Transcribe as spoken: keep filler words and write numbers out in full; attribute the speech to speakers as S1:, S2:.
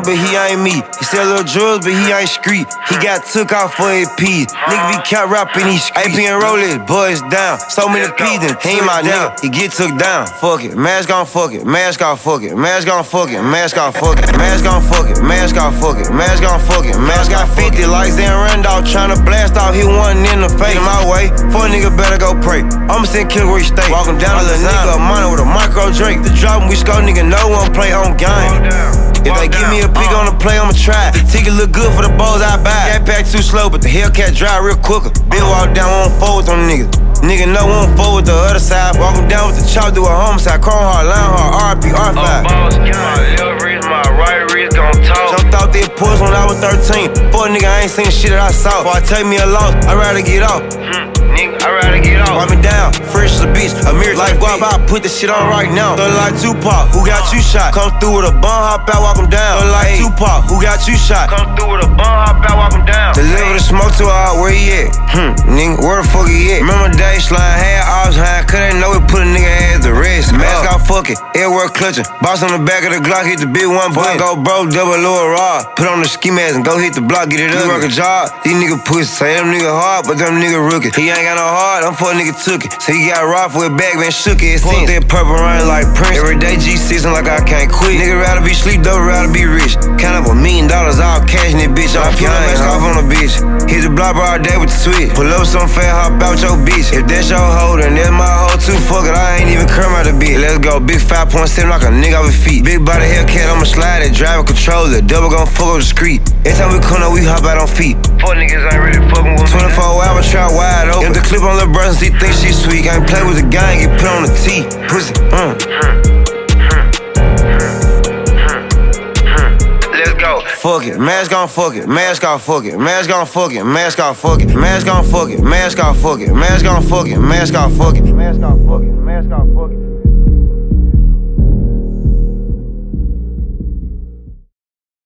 S1: him, but he ain't me. He sell little drugs, but he ain't street. He got took off for his P's. Nigga be kept rapping these streets. A P and Rollers, boys down. So many P's and he ain't my nigga. He get took down. Fuck it, mask on, fuck it, mask off, fuck it, mask on, fuck it, mask off, fuck it, mask on, fuck it, mask off, fuck it, mask on, fuck it, mask got fifty likes and Randolph tryna blast off. He one in the face. In my way, for a nigga better go pray. I'ma send kill where you stay. Walking down a little nigga, a money with a micro Drake. The drop we score, nigga, no one play on game. If they give me a pick on the play, I'ma try. The ticket look good for the balls I buy. Cat pack too slow, but the Hellcat drive real quicker. Bill walk down, won't fold with them niggas. Nigga no won't fold with the other side. Walking down with the chop, do a homicide. Chrome hard, line hard, R P, R five.
S2: My left wrist, my right wrist gon' talk.
S1: Jumped out there puss when I was thirteen. Fuck nigga, I ain't seen shit that I saw. Before I take me a loss, I'd rather get off.
S2: Hmm, nigga, I'd rather get off.
S1: Wipe me down, fresh as a bitch. A mirror like guap, I put the shit on right now. Thug like Tupac, who got you shot? Come through with a bun, hop out, walk him down. Thug like Tupac, who got you shot?
S2: Come through with a bun, hop out, walk him down.
S1: Deliver the smoke to her, where he at? Hmm, nigga, where the fuck he at? Remember the day slime, had ops high, cause they know we put a nigga ass to rest. Mask off, fuck it, everywhere clutching. Boss on the back of the Glock, hit the big one button. Go broke, double lower rod. Put on the ski mask and go hit the block, get it up. You work a job, these niggas pussy. Say them nigga hard, but them nigga rookie. He ain't got no heart, them fuck nigga took it. So he got robbed for a bag, man, shook it. Fuck that purple rain like Prince. Every day G six like I can't quit. Nigga rather be sleep, though rather be rich. Count up a million dollars, all cash in this bitch. I put that mask off on the bitch. Hit the block all day with the switch. Pull up some fat, hop out your bitch. If that's your hoe, then that's my hoe too. Fuck it, I ain't even crumb out the bitch. Let's go, big five point seven like a nigga off his feet. Big body Hellcat, I'ma slide it, drive a controller. Double gon' fuck up the street. Every time we come up, we hop out on feet.
S2: Fuck niggas ain't really fucking with me.
S1: twenty-four hour trap wide open. If the clip on Lil' Brother, he think she sweet. Can't play with the gang, get put on the T. Pussy, uh.
S2: Let's go.
S1: Fuck it, mask on, fuck it, mask off, fuck it, mask on, fuck it, mask off, fuck it, mask on, fuck it, mask off, fuck it, mask on, fuck it, mask off, fuck it, mask off, fuck it, mask off, fuck it, mask off, fuck it.